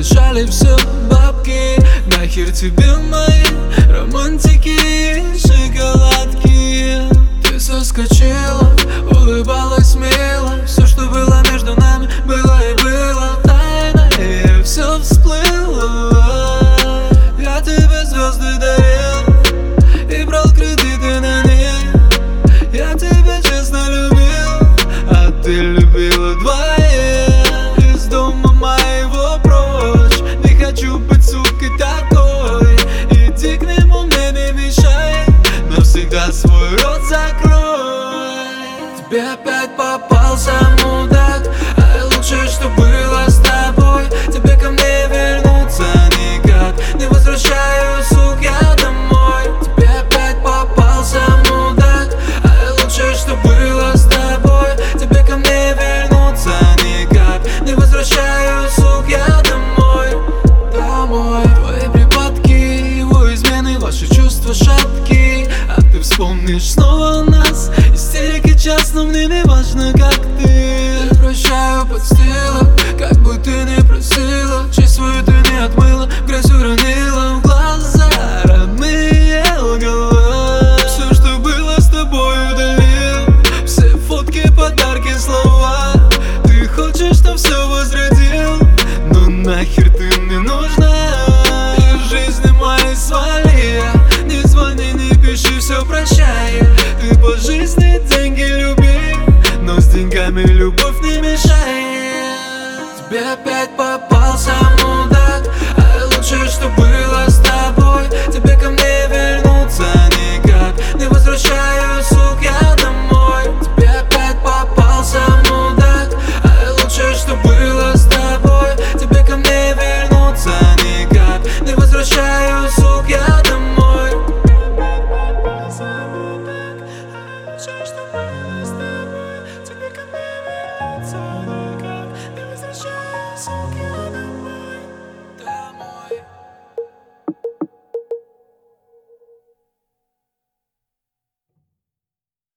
решали все бабки. Нахер тебе мои романтики и шоколадки. Ты соскочила, улыбалась мило. Все, что было между нами, было и было тайна, и все всплыло. Я тебе звезды дарил и брал кредиты на них. Я тебя честно любил, а ты любила двоих. Из дома моего прочь, не хочу быть сукой такой. Иди к нему, мне не мешай, навсегда свой рот закрой. Тебе опять попался мудак, а лучшее, что было с тобой. Тебе ко мне вернуться никак, не возвращаю, сук, я домой. Тебе опять попался мудак, а лучшее, что было с тобой. Тебе ко мне вернуться никак, не возвращаю, сук, я домой. Домой. Твои припадки, его измены, ваши чувства шатки. А ты вспомнишь снова нас, истерики час, но мне не важно, как ты. Я прощаю подстилок, как бы ты не просила. Честь свою ты не отмыла, грязь уронила в глаза. Родные лгала, все, что было с тобой, удалил. Все фотки, подарки, слова. Ты хочешь, чтоб все возродил, но нахер ты мне нужна. Из жизни моей свали, не звони, не пиши, все прощай. Ты по жизни деньги люби, но с деньгами любовь не мешает. Тебе опять попался мудак, а лучшее, что было с тобой. Тебе ко мне вернуться никак, не возвращаю, сук, я домой. Тебе опять попался мудак, а лучшее, что было с тобой. Тебе ко мне вернуться никак, не возвращаю, сук, я домой. Все, что было с тобой, тебе ко мне вернуться.